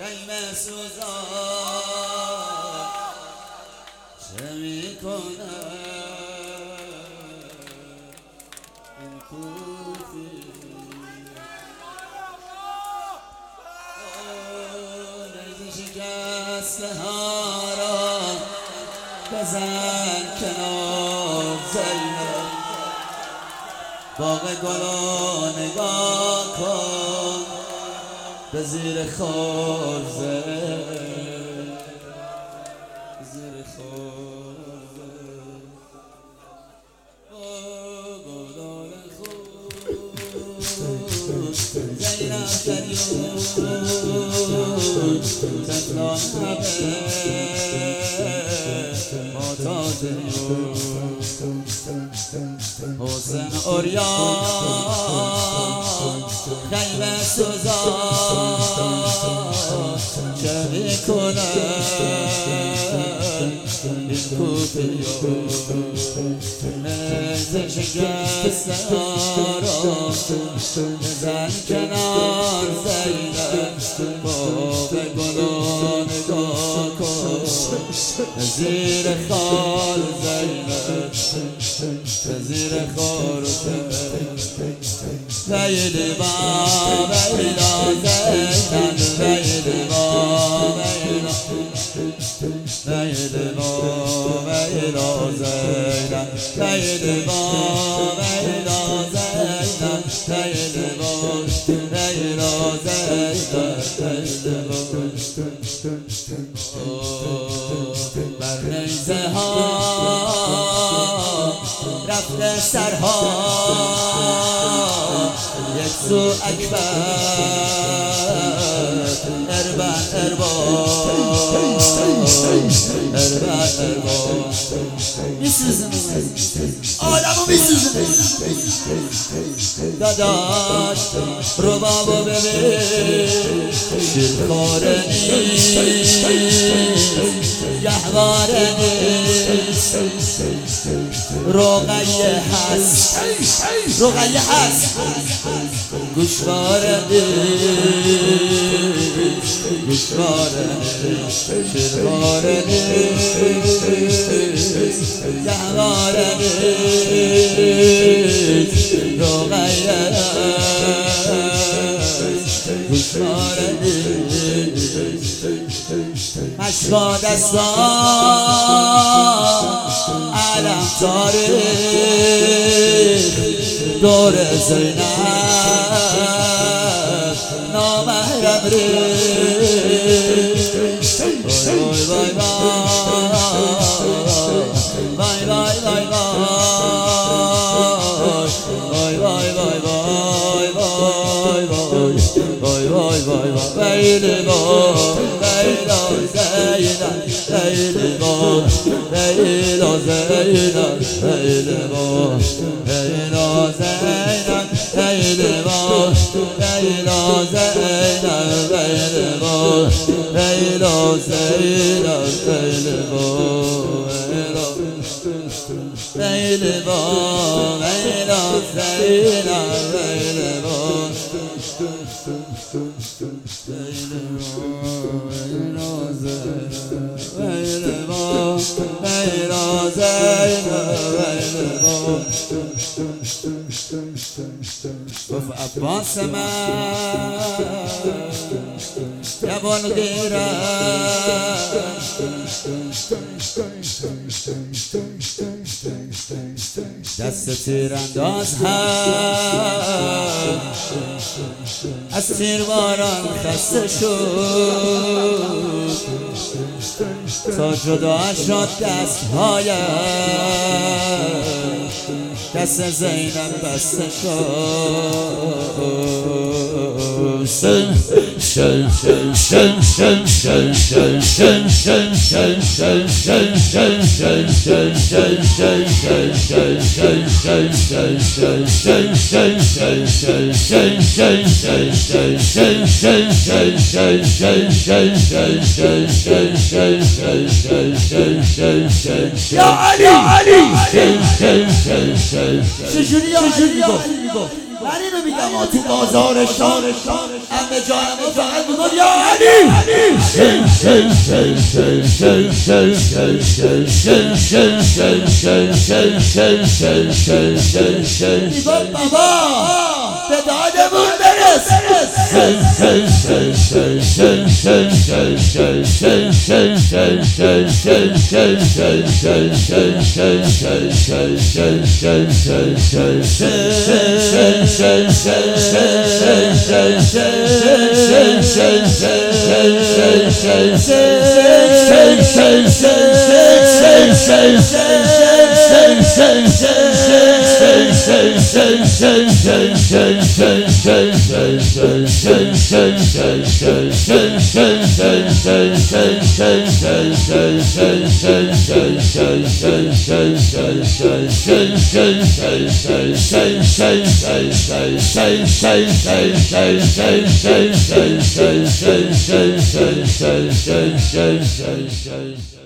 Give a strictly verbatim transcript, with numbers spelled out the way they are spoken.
خیمه سوزان چه میکنه این کوفی نیزی شکسته ها را بزن کنار زینب باغ گلو نگاه کن به زیر خارزه زیر خارزه گلان خوش زینب دریون تفلان همه معتادیون حسین اوریان خیمه سوزان چه میکنه این کوفیان نیزه شکسته را بزن کنار زینب باغ گلو نگاه کن زیر خال زینب زیر خال ویلی با ویلا زینب ویلی با ویلا ویلی با ویلا زینب ویلی با ویلا زینب ویلی با ویلا زینب بر نیزه ها رفته سرها یک سو اکبر اربن اربان اربن اربان میسوزنه آدمو میسوزنه داداش ربابو ببین شیرخواره نیست گهواره نیست رقیه هست رقیه هست گوشواره نیست گوشواره نیست شیرخواره نیست گهواره نیست رقیه هست گوشواره نیست مشکا دستان علم تاریخ دور زینب نامحرم ریخت وای وای وای وای وای وای وای وای وای وای وای وای وای ویلی با ویلا زینب ویلی با ویلا زینب ویلی با ویلا زینب ویلی با ویلا زینب ویلی با ویلا زینب ویلی با ویلی با ویلا زینب ویلی با گفت عباس من جوان غیره دست تیرانداز هم از تیرباران خسته شد تا جدا شد دستهایم دست زینب بسته یا علی چجوری یا علی من اینو میگم ها تو بازارشان همه جانم ها فقط میگم یا علی میگم بابا به دادمون برس Shine, shine, shine, shine, shine, shine, shine, shine, shine.